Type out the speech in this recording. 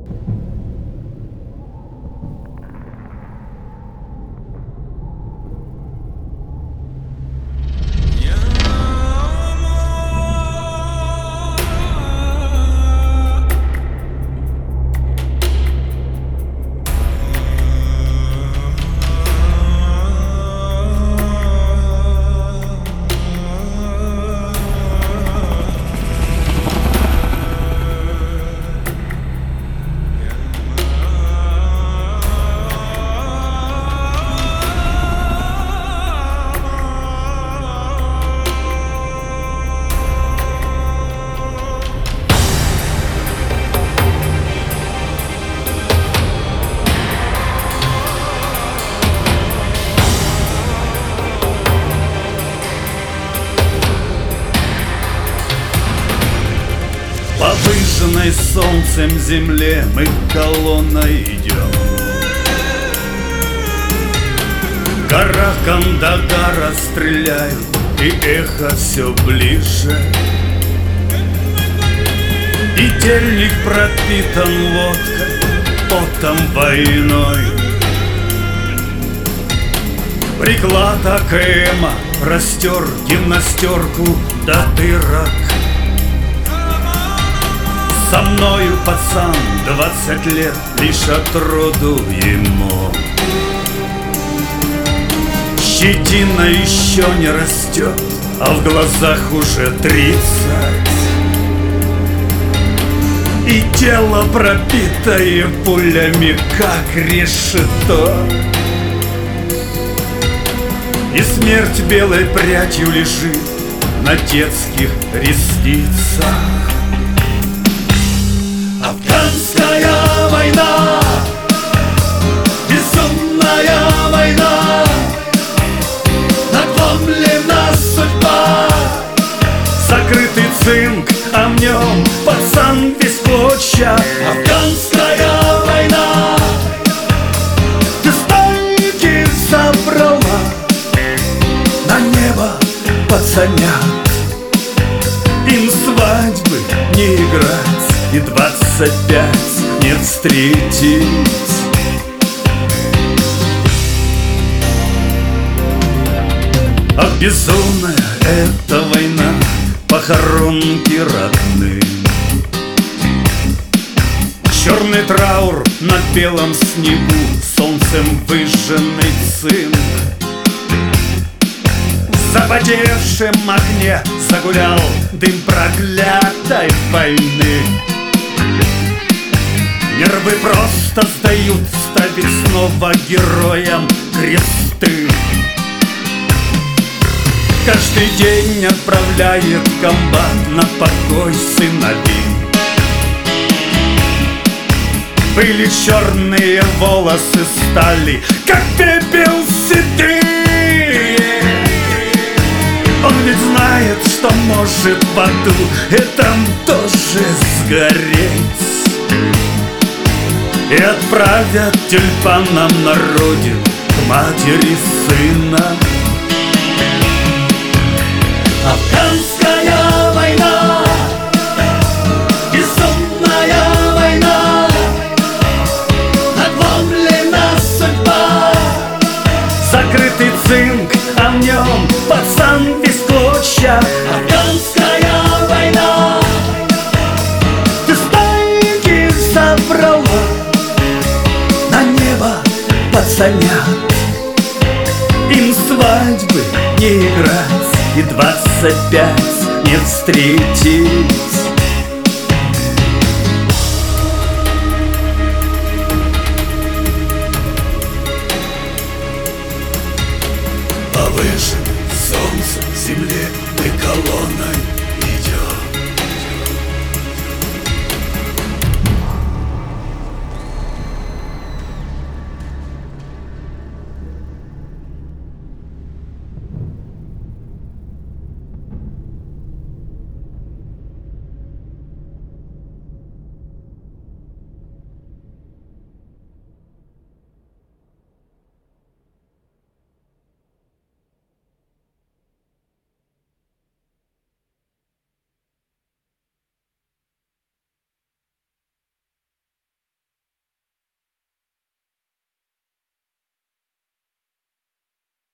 По выжженной солнцем земле мы колонной идем. Гора Кандагара стреляют, и эхо все ближе. И тельник пропитан водкой, потом войной. Приклад АКМа растер гимнастерку до дырок. Со мною пацан 20 лет, лишь от роду ему. Щетина еще не растет, а в глазах уже 30. И тело пропитое пулями, как решето. И смерть белой прядью лежит на детских ресницах. Афганская война, безумная война, надломлена судьба. Закрытый цинк, а в нем пацан весь клочья. Афганская война, ты станки забрала на небо пацанят. Им свадьбы не играть и 25 не встретить. А безумная эта война, похоронки родным. Черный траур на белом снегу, солнцем выжженный цинк. В запотевшем огне загулял дым проклятой войны. Нервы просто сдают, ставить снова героям кресты. Каждый день отправляет комбат на покой сыновей. Были черные волосы стали, как пепел седые. Он ведь знает, что может в аду этом тоже сгореть. И отправят тюльпаном на родину к матери сына. Афганская война, безумная война, надломлена судьба. Закрытый цинк, а в нем пацан весь клочья. Афганская война, ты станки забрала на небо пацанят. Им свадьбы не играть и 25 не встретить.